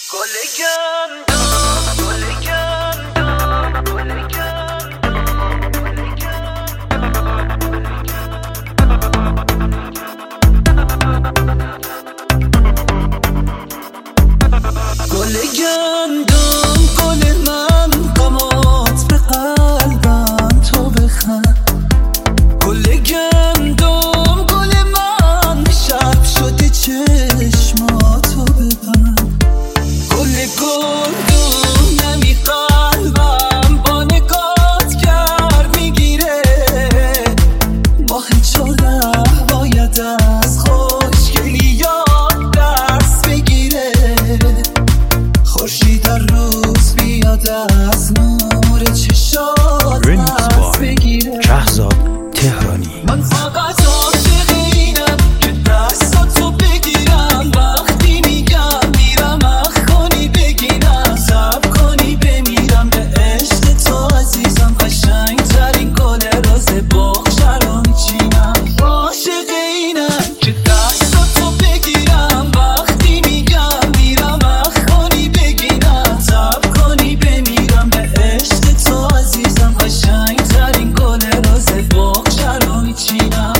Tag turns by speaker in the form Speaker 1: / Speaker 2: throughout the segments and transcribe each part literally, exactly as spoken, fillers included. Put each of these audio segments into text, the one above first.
Speaker 1: گل گندم گل من قامت به قلبم تو بخند گل گندم گل من شب شده چشماتو ببند گل گندم نمی قلبم با نگات کرد میگیره با هیچوله باید از خوشگلیات دست بگیره خورشید در روز بیاد از نور چشات دست بگیره
Speaker 2: شهرزاد تهرانی.
Speaker 1: من فقط عاشق اینم که دستاتو بگیرم وقتی میگم میرم اخ کنی بگیرم صبر کنی بمیرم به عشق تو عزیزم قشنگ ترین گل روز بخشر رو میچینم عاشق اینم که دستاتو بگیرم وقتی میگم میرم اخ کنی بگیرم صبر کنی بمیرم به عشق تو عزیزم قشنگ ترین گل روز بخشر رو میچینم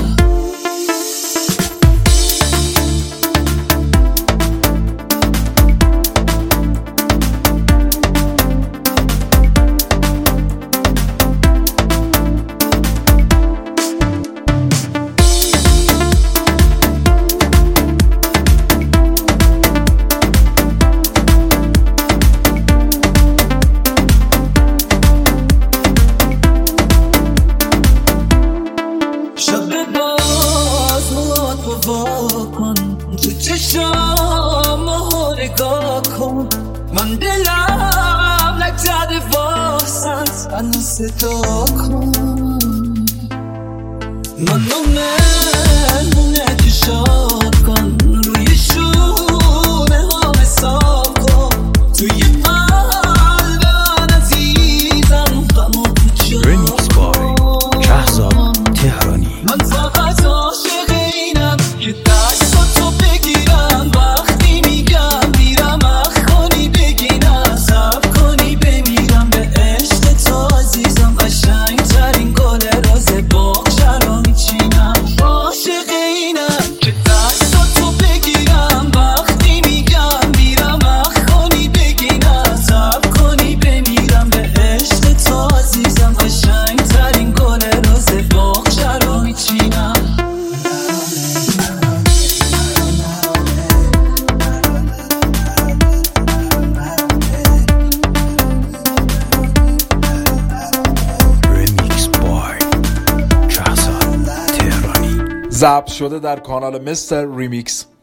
Speaker 1: شب باز موهات رو وا کن تو چشام رو نگاه کن من دلم نگذره واسط منو صدا کن منو مهمونه کشاد کن روی شونه ها حساب کن توی قلب من عزیزم غمو کجا
Speaker 2: رمیکس بای شهرزاد تهرانی.
Speaker 1: من فقط عاشق اینم که دستاتو بگیرم وقتی میگم میرم اخ کنی بگیرم صبر کنی بمیرم به عشق تو عزیزم قشنگ ترین گل روز بخشر رو میچینم عاشق اینم که دستاتو بگیرم وقتی میگم میرم اخ کنی بگیرم صبر کنی بمیرم به عشق تو عزیزم قشنگ ترین گل روز بخشر رو میچینم
Speaker 2: رمیکس بای شهرزاد تهرانی.
Speaker 3: ضبط شده در کانال مستر ریمیکس.